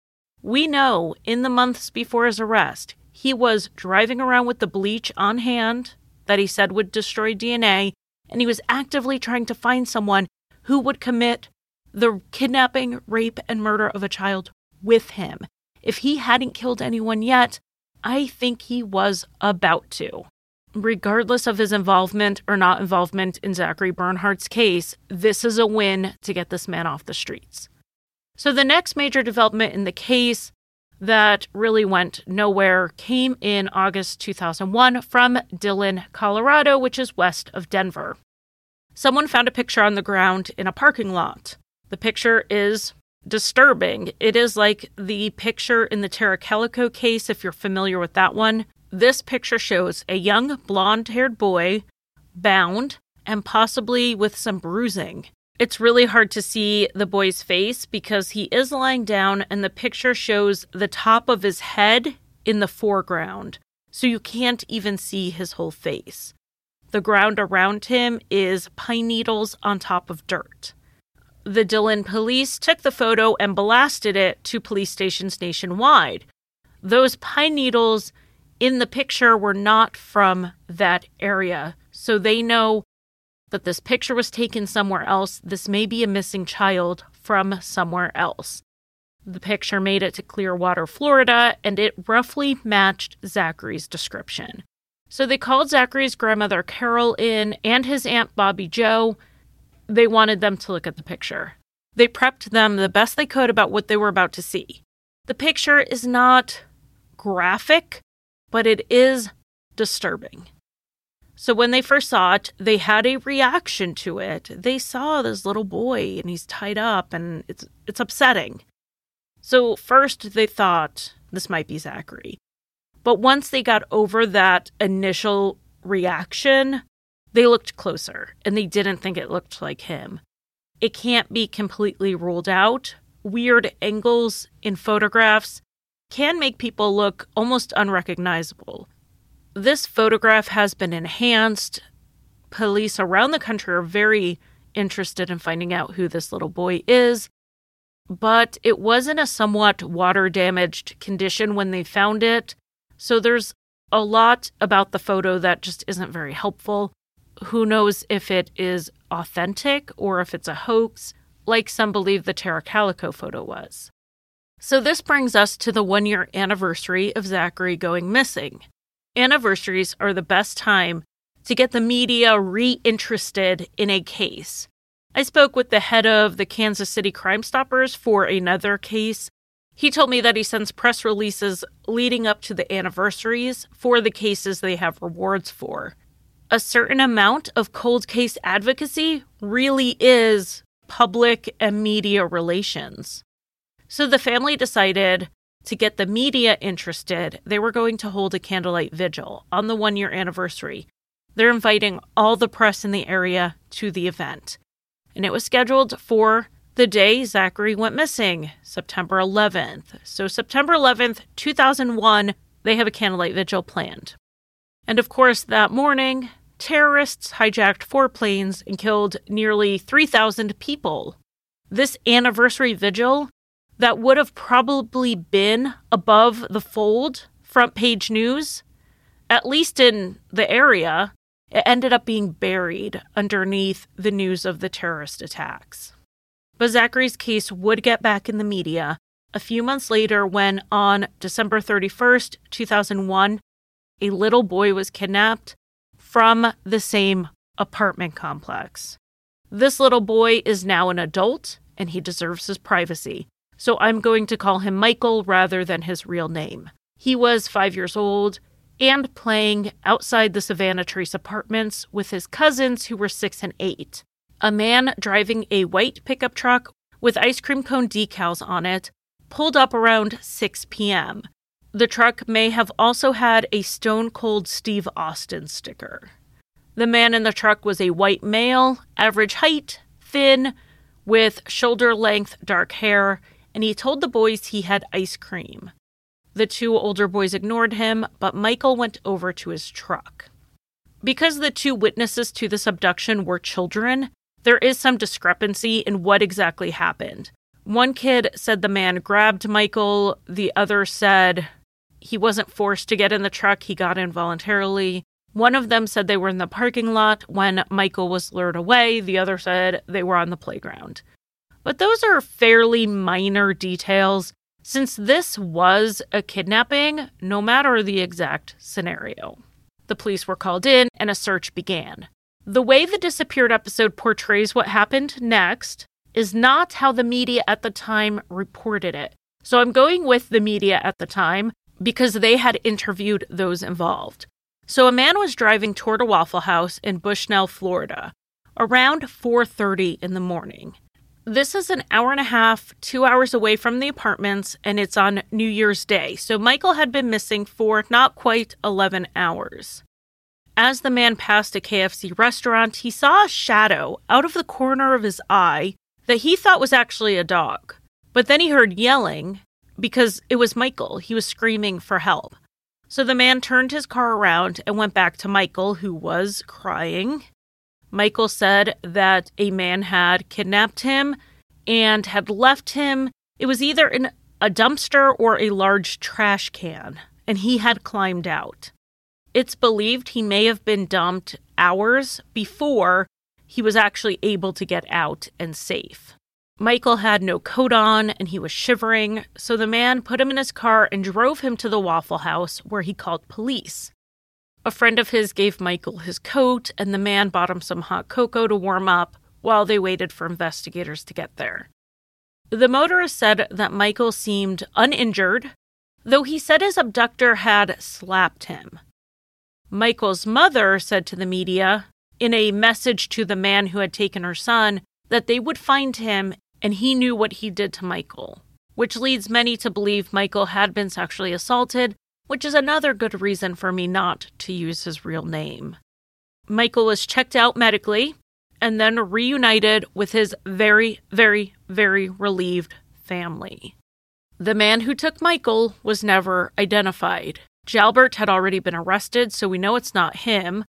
We know in the months before his arrest, he was driving around with the bleach on hand that he said would destroy D N A, and he was actively trying to find someone who would commit the kidnapping, rape, and murder of a child with him. If he hadn't killed anyone yet, I think he was about to. Regardless of his involvement or not involvement in Zachary Bernhardt's case, this is a win to get this man off the streets. So the next major development in the case that really went nowhere came in August two thousand one from Dillon, Colorado, which is west of Denver. Someone found a picture on the ground in a parking lot. The picture is disturbing. It is like the picture in the Tara Calico case, if you're familiar with that one. This picture shows a young blonde-haired boy bound and possibly with some bruising. It's really hard to see the boy's face because he is lying down and the picture shows the top of his head in the foreground, so you can't even see his whole face. The ground around him is pine needles on top of dirt. The Dillon police took the photo and blasted it to police stations nationwide. Those pine needles in the picture were not from that area, so they know that this picture was taken somewhere else. This may be a missing child from somewhere else. The picture made it to Clearwater, Florida, and it roughly matched Zachary's description. So they called Zachary's grandmother Carol in and his aunt Bobby Jo. They wanted them to look at the picture. They prepped them the best they could about what they were about to see. The picture is not graphic, but it is disturbing. So when they first saw it, they had a reaction to it. They saw this little boy and he's tied up and it's it's upsetting. So first they thought this might be Zachary. But once they got over that initial reaction, they looked closer and they didn't think it looked like him. It can't be completely ruled out. Weird angles in photographs can make people look almost unrecognizable. This photograph has been enhanced. Police around the country are very interested in finding out who this little boy is, but it was in a somewhat water-damaged condition when they found it, so there's a lot about the photo that just isn't very helpful. Who knows if it is authentic or if it's a hoax, like some believe the Tara Calico photo was. So this brings us to the one-year anniversary of Zachary going missing. Anniversaries are the best time to get the media reinterested in a case. I spoke with the head of the Kansas City Crime Stoppers for another case. He told me that he sends press releases leading up to the anniversaries for the cases they have rewards for. A certain amount of cold case advocacy really is public and media relations. So the family decided to get the media interested, they were going to hold a candlelight vigil on the one-year anniversary. They're inviting all the press in the area to the event. And it was scheduled for the day Zachary went missing, September eleventh. So September eleventh, two thousand one, they have a candlelight vigil planned. And of course, that morning, terrorists hijacked four planes and killed nearly three thousand people. This anniversary vigil that would have probably been above the fold front page news, at least in the area, it ended up being buried underneath the news of the terrorist attacks. But Zachary's case would get back in the media a few months later when, on December thirty-first, two thousand one, a little boy was kidnapped from the same apartment complex. This little boy is now an adult, and he deserves his privacy, so I'm going to call him Michael rather than his real name. He was five years old and playing outside the Savannah Trace apartments with his cousins who were six and eight. A man driving a white pickup truck with ice cream cone decals on it pulled up around six p.m. The truck may have also had a Stone Cold Steve Austin sticker. The man in the truck was a white male, average height, thin, with shoulder-length dark hair, and he told the boys he had ice cream. The two older boys ignored him, but Michael went over to his truck. Because the two witnesses to this abduction were children, there is some discrepancy in what exactly happened. One kid said the man grabbed Michael, the other said he wasn't forced to get in the truck, he got in voluntarily. One of them said they were in the parking lot when Michael was lured away, the other said they were on the playground. But those are fairly minor details, since this was a kidnapping, no matter the exact scenario. The police were called in and a search began. The way the Disappeared episode portrays what happened next is not how the media at the time reported it. So I'm going with the media at the time because they had interviewed those involved. So a man was driving toward a Waffle House in Bushnell, Florida, around four thirty in the morning. This is an hour and a half, two hours away from the apartments, and it's on New Year's Day, so Michael had been missing for not quite eleven hours. As the man passed a K F C restaurant, he saw a shadow out of the corner of his eye that he thought was actually a dog. But then he heard yelling because it was Michael. He was screaming for help. So the man turned his car around and went back to Michael, who was crying. Michael said that a man had kidnapped him and had left him. It was either in a dumpster or a large trash can, and he had climbed out. It's believed he may have been dumped hours before he was actually able to get out and safe. Michael had no coat on and he was shivering, so the man put him in his car and drove him to the Waffle House where he called police. A friend of his gave Michael his coat, and the man bought him some hot cocoa to warm up while they waited for investigators to get there. The motorist said that Michael seemed uninjured, though he said his abductor had slapped him. Michael's mother said to the media, in a message to the man who had taken her son, that they would find him and he knew what he did to Michael, which leads many to believe Michael had been sexually assaulted, which is another good reason for me not to use his real name. Michael was checked out medically and then reunited with his very, very, very relieved family. The man who took Michael was never identified. Jalbert had already been arrested, so we know it's not him.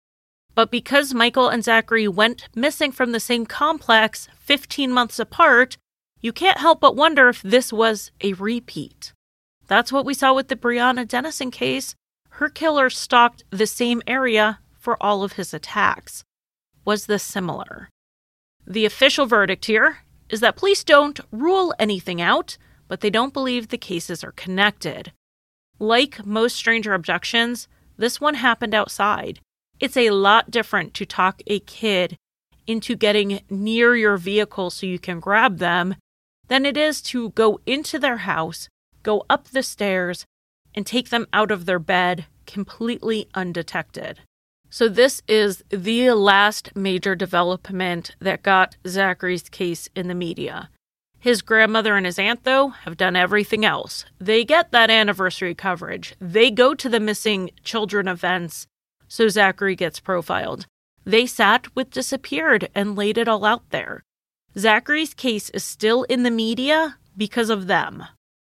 But because Michael and Zachary went missing from the same complex fifteen months apart, you can't help but wonder if this was a repeat. That's what we saw with the Breonna Dennison case. Her killer stalked the same area for all of his attacks. Was this similar? The official verdict here is that police don't rule anything out, but they don't believe the cases are connected. Like most stranger abductions, this one happened outside. It's a lot different to talk a kid into getting near your vehicle so you can grab them than it is to go into their house, go up the stairs, and take them out of their bed completely undetected. So this is the last major development that got Zachary's case in the media. His grandmother and his aunt, though, have done everything else. They get that anniversary coverage. They go to the missing children events, so Zachary gets profiled. They sat with Disappeared and laid it all out there. Zachary's case is still in the media because of them.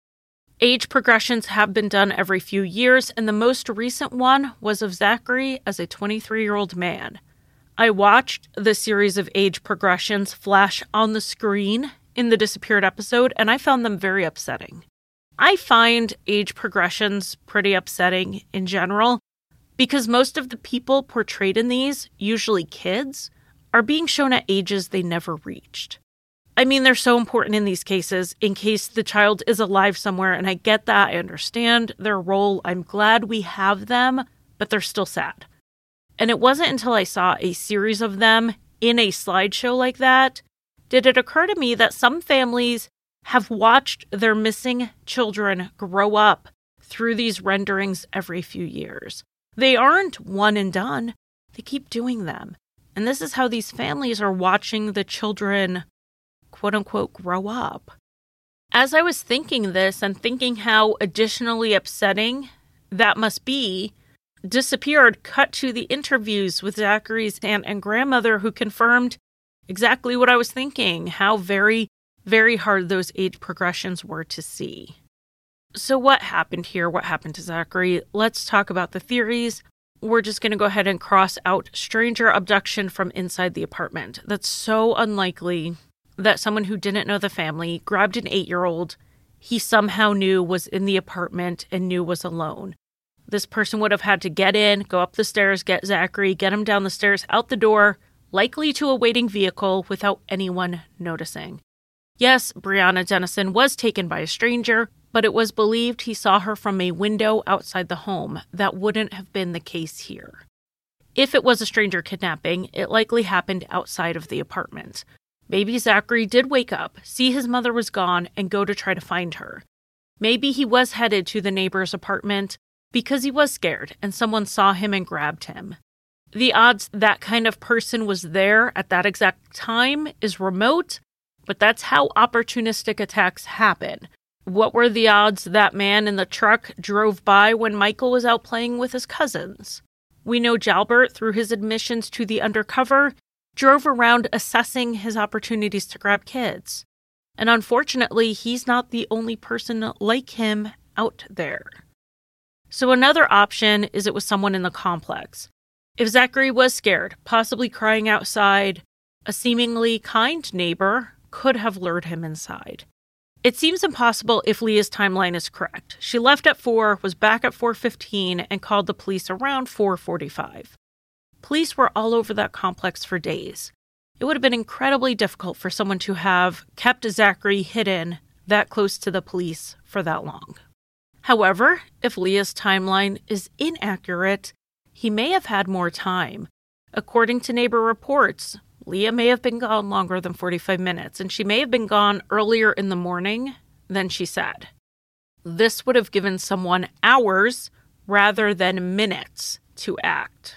Age progressions have been done every few years, and the most recent one was of Zachary as a twenty-three-year-old man. I watched the series of age progressions flash on the screen in the Disappeared episode, and I found them very upsetting. I find age progressions pretty upsetting in general because most of the people portrayed in these, usually kids, are being shown at ages they never reached. I mean, they're so important in these cases in case the child is alive somewhere, and I get that. I understand their role. I'm glad we have them, but they're still sad. And it wasn't until I saw a series of them in a slideshow like that did it occur to me that some families have watched their missing children grow up through these renderings every few years. They aren't one and done. They keep doing them. And this is how these families are watching the children, quote unquote, grow up. As I was thinking this and thinking how additionally upsetting that must be, Disappeared cut to the interviews with Zachary's aunt and grandmother, who confirmed exactly what I was thinking, how very, very hard those age progressions were to see. So what happened here? What happened to Zachary? Let's talk about the theories. We're just going to go ahead and cross out stranger abduction from inside the apartment. That's so unlikely that someone who didn't know the family grabbed an eight-year-old he somehow knew was in the apartment and knew was alone. This person would have had to get in, go up the stairs, get Zachary, get him down the stairs, out the door, likely to a waiting vehicle without anyone noticing. Yes, Brianna Dennison was taken by a stranger, but it was believed he saw her from a window outside the home. That wouldn't have been the case here. If it was a stranger kidnapping, it likely happened outside of the apartment. Maybe Zachary did wake up, see his mother was gone, and go to try to find her. Maybe he was headed to the neighbor's apartment because he was scared and someone saw him and grabbed him. The odds that kind of person was there at that exact time is remote, but that's how opportunistic attacks happen. What were the odds that man in the truck drove by when Michael was out playing with his cousins? We know Jalbert, through his admissions to the undercover, drove around assessing his opportunities to grab kids. And unfortunately, he's not the only person like him out there. So another option is it was someone in the complex. If Zachary was scared, possibly crying outside, a seemingly kind neighbor could have lured him inside. It seems impossible if Leah's timeline is correct. She left at four, was back at four fifteen, and called the police around four forty-five. Police were all over that complex for days. It would have been incredibly difficult for someone to have kept Zachary hidden that close to the police for that long. However, if Leah's timeline is inaccurate, he may have had more time. According to neighbor reports, Leah may have been gone longer than forty-five minutes, and she may have been gone earlier in the morning than she said. This would have given someone hours rather than minutes to act.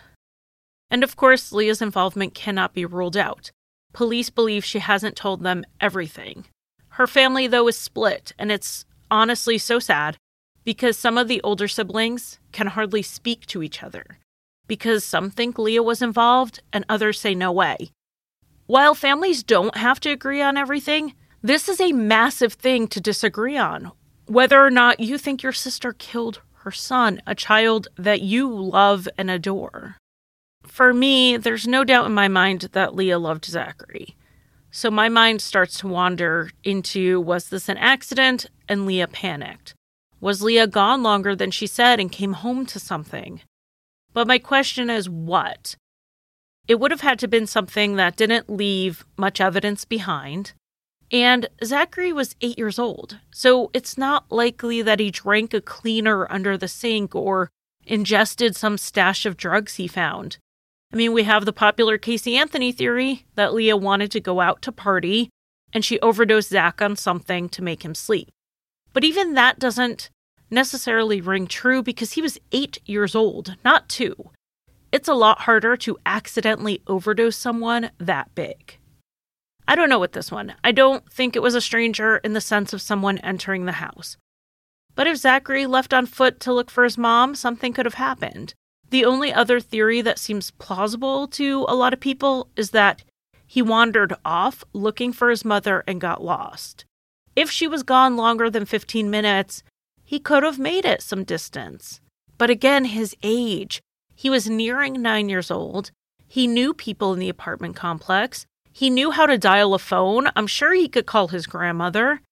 And of course, Leah's involvement cannot be ruled out. Police believe she hasn't told them everything. Her family, though, is split, and it's honestly so sad because some of the older siblings can hardly speak to each other because some think Leah was involved and others say no way. While families don't have to agree on everything, this is a massive thing to disagree on. Whether or not you think your sister killed her son, a child that you love and adore. For me, there's no doubt in my mind that Leah loved Zachary. So my mind starts to wander into, was this an accident? And Leah panicked. Was Leah gone longer than she said and came home to something? But my question is, what? It would have had to have been something that didn't leave much evidence behind. And Zachary was eight years old, so it's not likely that he drank a cleaner under the sink or ingested some stash of drugs he found. I mean, we have the popular Casey Anthony theory that Leah wanted to go out to party and she overdosed Zach on something to make him sleep. But even that doesn't necessarily ring true because he was eight years old, not two. It's a lot harder to accidentally overdose someone that big. I don't know with this one. I don't think it was a stranger in the sense of someone entering the house. But if Zachary left on foot to look for his mom, something could have happened. The only other theory that seems plausible to a lot of people is that he wandered off looking for his mother and got lost. If she was gone longer than fifteen minutes, he could have made it some distance. But again, his age. He was nearing nine years old. He knew people in the apartment complex. He knew how to dial a phone. I'm sure he could call his grandmother.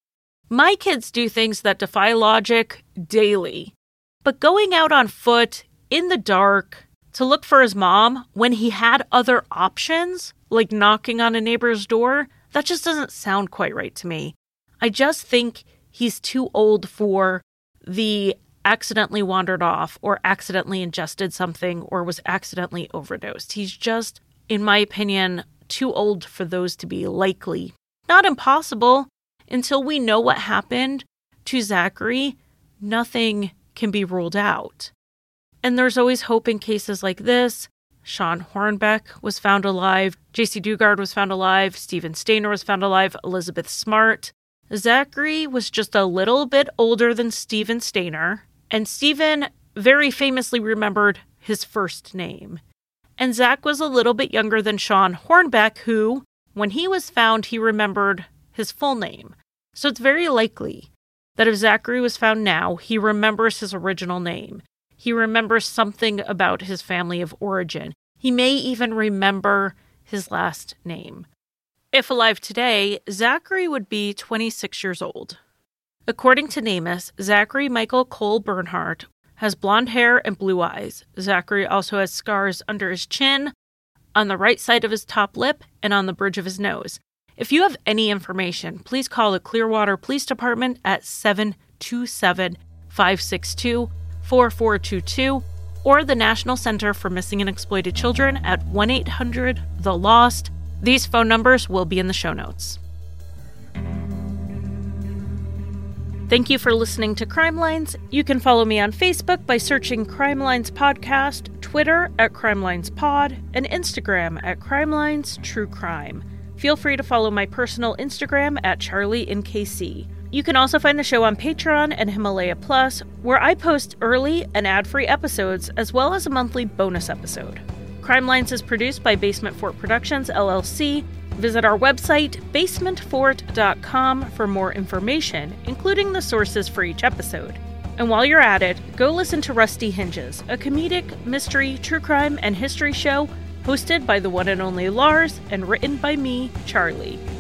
My kids do things that defy logic daily. But going out on foot, in the dark, to look for his mom when he had other options, like knocking on a neighbor's door, that just doesn't sound quite right to me. I just think he's too old for the accidentally wandered off or accidentally ingested something or was accidentally overdosed. He's just, in my opinion, too old for those to be likely. Not impossible. Until we know what happened to Zachary, nothing can be ruled out. And there's always hope in cases like this. Sean Hornbeck was found alive. J C Dugard was found alive. Steven Stayner was found alive. Elizabeth Smart. Zachary was just a little bit older than Steven Stayner. And Steven very famously remembered his first name. And Zach was a little bit younger than Sean Hornbeck, who, when he was found, he remembered his full name. So it's very likely that if Zachary was found now, he remembers his original name. He remembers something about his family of origin. He may even remember his last name. If alive today, Zachary would be twenty-six years old. According to NamUs, Zachary Michael Cole Bernhardt has blonde hair and blue eyes. Zachary also has scars under his chin, on the right side of his top lip, and on the bridge of his nose. If you have any information, please call the Clearwater Police Department at seven two seven, five six two, four four two two or the National Center for Missing and Exploited Children at one eight hundred the lost. These phone numbers will be in the show notes. Thank you for listening to Crime Lines. You can follow me on Facebook by searching Crime Lines Podcast, Twitter at Crime Lines Pod, and Instagram at Crime Lines True Crime. Feel free to follow my personal Instagram at Charlie in K C. You can also find the show on Patreon and Himalaya Plus, where I post early and ad-free episodes, as well as a monthly bonus episode. Crime Lines is produced by Basement Fort Productions, L L C. Visit our website, basement fort dot com, for more information, including the sources for each episode. And while you're at it, go listen to Rusty Hinges, a comedic, mystery, true crime, and history show hosted by the one and only Lars and written by me, Charlie.